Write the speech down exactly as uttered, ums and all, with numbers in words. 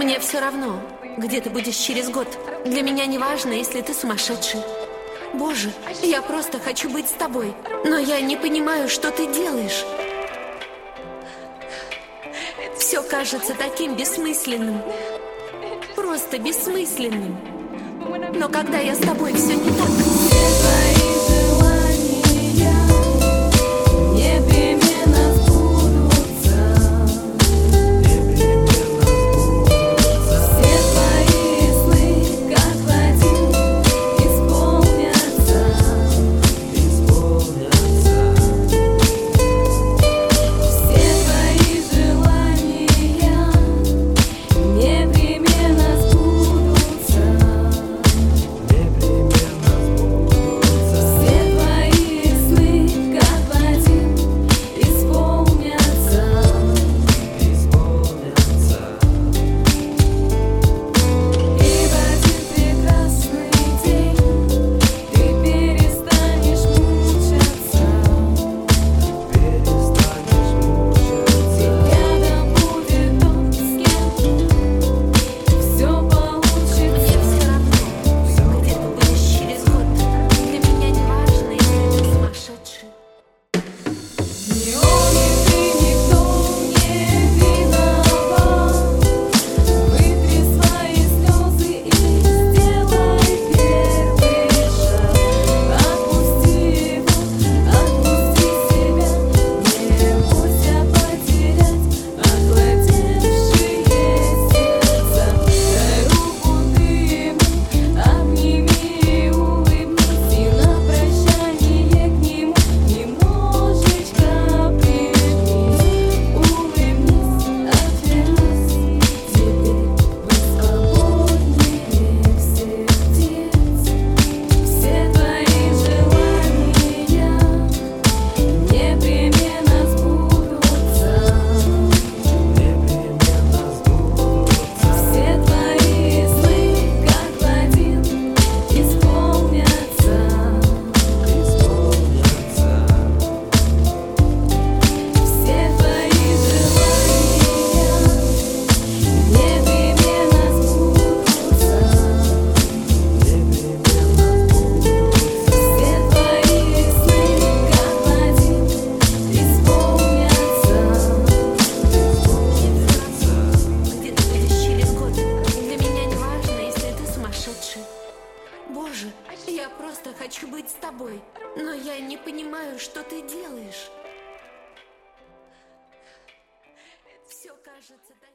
Мне все равно, где ты будешь через год. Для меня не важно, если ты сумасшедший. Боже, я просто хочу быть с тобой, но я не понимаю, что ты делаешь. Все кажется таким бессмысленным. Просто бессмысленным. Но когда я с тобой, все не так. Боже, я просто хочу быть с тобой, но я не понимаю, что ты делаешь. Все кажется таким...